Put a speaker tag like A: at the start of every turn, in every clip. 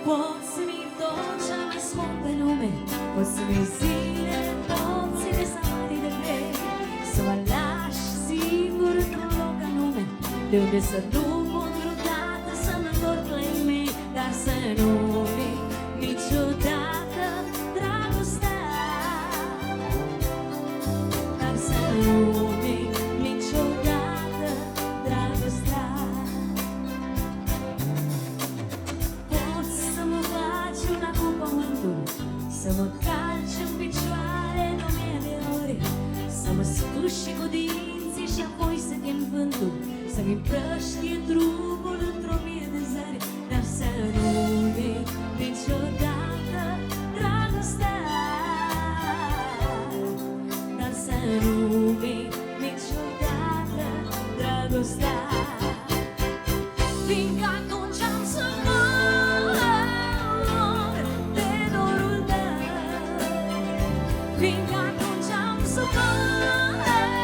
A: Poți să-mi tot cea mai scump pe lume, poți să-mi zile, nopțile, sari de grei, să mă lași singur într-un loc anume, de unde să nu pot vreodată să-mi întorc la ei mei, dar să nu vii niciodată dragostea, dar să nu vii niciodată dragostea. Poți să mă faci una cu pământul, să mă calci în picioare în 1000 de ori, să mă spuși cu dinții și apoi să chem vântul, să-mi împrăștie trupul într-o 1000 de zări, dar să nu vii niciodată dragostea, dar să nu vii niciodată dragostea. Fiindcă atunci am să mor de dorul tău, fiindcă atunci am să mor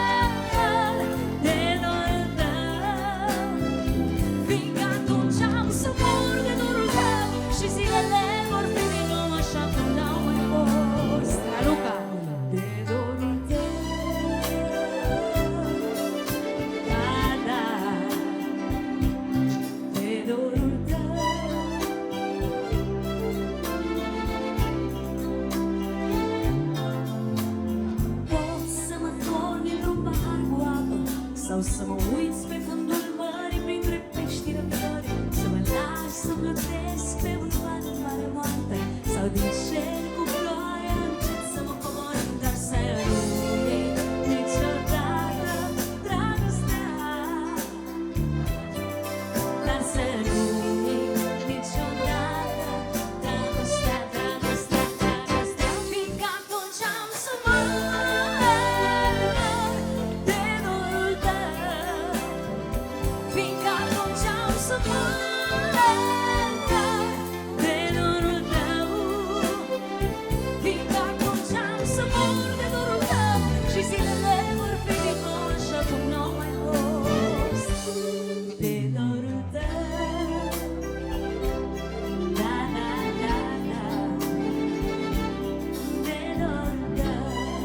A: de dorul tău, fiindcă atunci am să mor de dorul tău și zilele vor fi din nou așa cum n-au mai fost. Raluca! De dorul tău, da, da, de dorul tău. Poți să mă torni într-un pahar cu apă, sau să mă uiți pe fundul mării printre pești răbdători, să mă lași să plutesc pe un val în mare moarte, sau din cer cu floarea încet să mă cobor, dar să nu vii niciodată dragostea, dar să nu vii niciodată dragostea, dragostea, dragostea. Fiindcă atunci am să mor de dorul tău, fiindcă atunci am să mor de dorul tău, fiindcă atunci am să mor de dorul tău și zilele vor fi din nou așa cum n-au mai fost. De dorul tău, da, da, da, da, de dorul tău.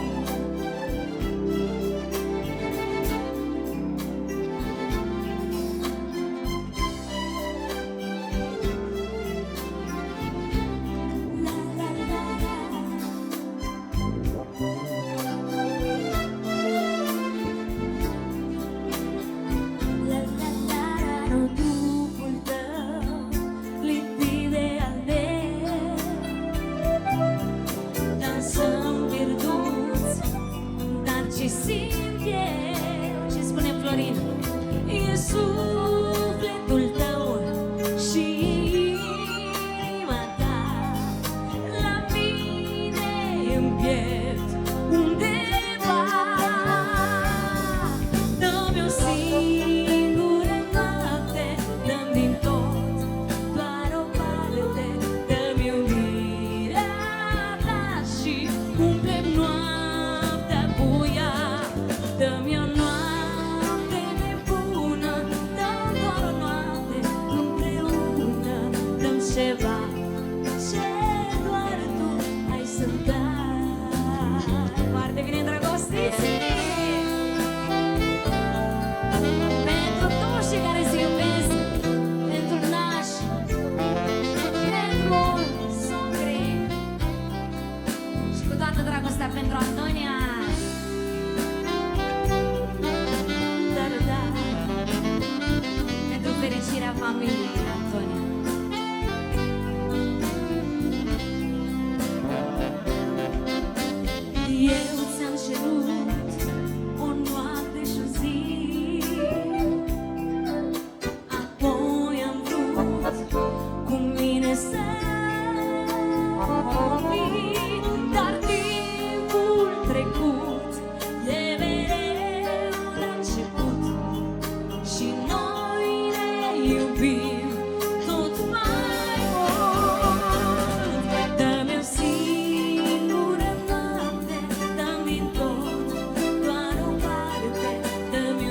A: La, la, la, la. La, la, la, la, trupul tău lipit de alber, dansăm pierduți, dar ce simt eu, ce spune Florin, e sufletul tău și inima ta la mine în piept undeva. Dă-mi o singură noapte, dă-mi din tot doar o parte, dă-mi iubirea ta și umple-mi noaptea cu ea. Dă-mi o noapte nebună, dă-mi doar o noapte împreună, dă-mi ceva ce doar tu ai să dai. Foarte bine, drăgostiți! Pentru toți cei care se iubesc, pentru nași, pentru socri și cu toată dragostea pentru Antonia. Da, da, da. Pentru fericirea familiei Antonia. Eu ți-am cerut o noapte și o zi, apoi am vrut cu mine să vii, dar timpul trecut e mereu la început și noi ne iubim tot mai mult. Dă-mi o singură noapte, dă-mi din tot doar o parte, dă-mi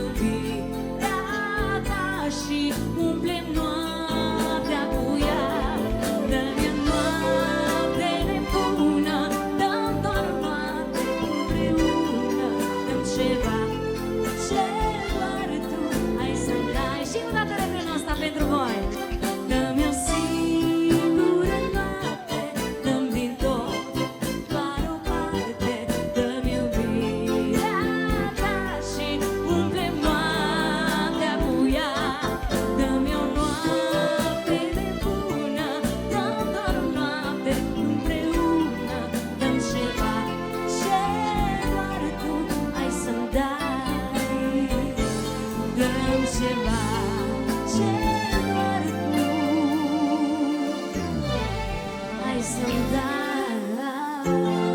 A: iubirea ta și umple-mi noaptea cu ea. Dă-mi o noapte nebună, dă-mi doar o noapte împreună. Dă-mi ceva ce doar tu ai să-mi dai. Și o dată refrenul ăsta pentru voi. Dă-mi o singură noapte, dă-mi din tot doar o parte. Dă-mi iubirea ta și umple noaptea cu ea. Dă-mi o noapte nebună, dă-mi doar o noapte împreună. Dă-mi ceva ce doar tu ai să-mi dai. Dă-mi ceva ce doar tu ai să-mi dai.